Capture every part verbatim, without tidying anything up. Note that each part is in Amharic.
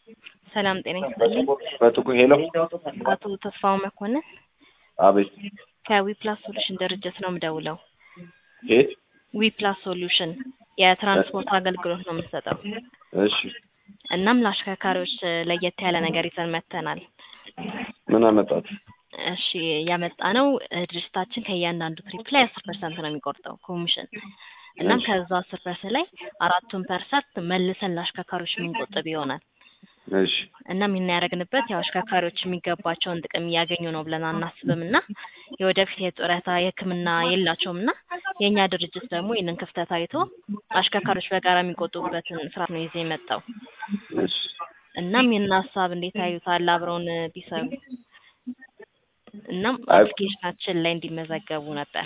ሰላም ጤና ይስጥልኝ። በጥቁ ሄሎ አቶ ተስፋው መኮንን አቤት ከዊፕላስ ሶሉሽን ድርጅት ነው የምደውለው። የት? ዊፕላስ ሶሉሽን የትራንስፖርት አገልግሎት ነው የምንሰጠው። እሺ እናም ለአሽከርካሪዎች ለየት ያለ ነገር ይዘን መጥተናል። ምን አመጣት? እሺ ያመጣነው ድርጅታችን ከእያንዳንዱ ትሪፕ ላይ አስር ፐርሰንት ነው የሚቆርጠው ኮሚሽን። እናም ከዛ አስር ፐርሰንት ላይ አራቱን ፐርሰንት መልሰን ለአሽከርካሪዎች የምንቆጥብ ይሆናል። እሺ እናም ይሄን ያደረግንበት ያው አሽከርካሪዎች የሚገባቸውን ጥቅም እያገኙ ነው ብለን አናስብምና የወደፊት የጡረታ የሕክምና የላቸውምና የኛ ድርጅት ደግሞ ይሄንን ክፍተት አይቶ አሽከርካሪዎች በጋራ የሚቆጥቡበትን ስርዓት ነው ይዞ የመጣው። እሺ እናም ይሄን ሀሳብ እንዴት አዩታል? አብረውን ቢሰሩ እናም አፕሊኬሽናችን ላይ እንዲመዘገቡ ነበር።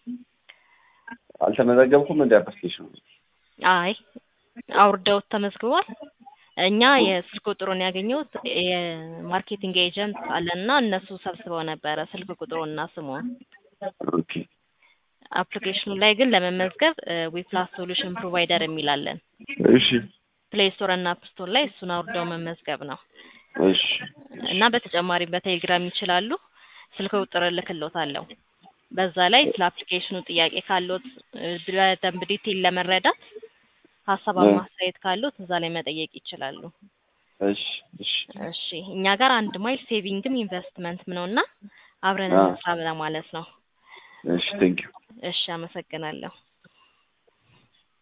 አልተመዘገብኩም እንደ አፕሊኬሽኑ። አይ አውርደውት ተመዝግቧል። እኛ የስልክ ቁጥሩን ያገኘሁት የማርኬቲንግ ኤጀንት አለና እነሱ ሰብስበው ነበረ ስልክ ቁጥሩንና ስሙን። ኦኬ አፕሊኬሽኑ ላይ ግን ለመመዝገብ ዊፕላስ ሶሉሽን ፕሮቫይደር የሚላለን እሺ ፕሌይ ስቶር እና አፕ ስቶር ላይ እሱን አውርደው መመዝገብ ነው። እሺ እና በተጨማሪ በቴሌግራም ይችላሉ። ስልክ ቁጥር ልክልዎታለሁ። በዛ ላይ ስለ አፕሊኬሽኑ ጥያቄ ካለዎት በደንብ ዲቴል ለመረዳት ሀሳብ ማስተያየት ካለዎት እዛ ላይ መጠየቅ ይችላሉ። እሺ እሺ እሺ እኛ ጋር አንድ ማይል ሴቪንግም ኢንቨስትመንትም ነውና አብረን እንስራ ለማለት ነው። እሺ ቴንክ ዩ። እሺ አመሰግናለሁ።